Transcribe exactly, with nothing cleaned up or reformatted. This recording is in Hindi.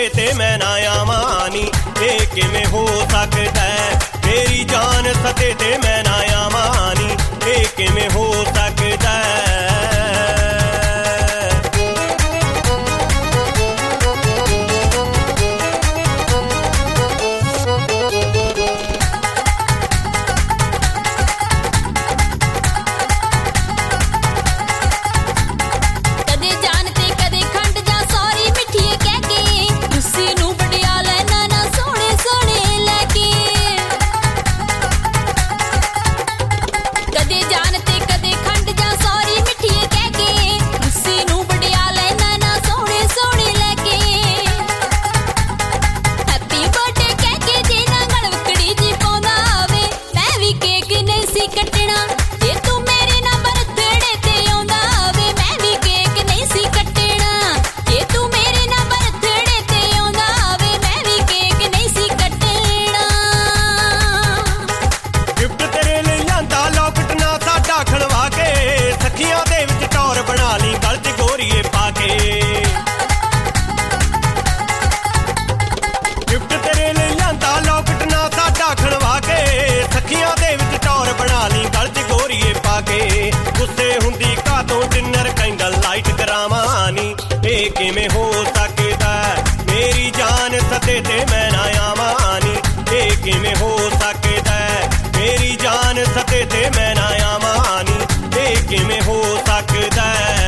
सदे ते मैं ना आवां नी, ये किवें हो सकदा है। मेरी जान सदे ते मैं ना आवां नी, ये किवें हो सकदा है। किवें हो सकदा मेरी जान सदे ते मैं ना आवां नी, ये किवें हो सकदा मेरी जान सदे ते मैं ना आवां नी, ये किवें हो सकदा।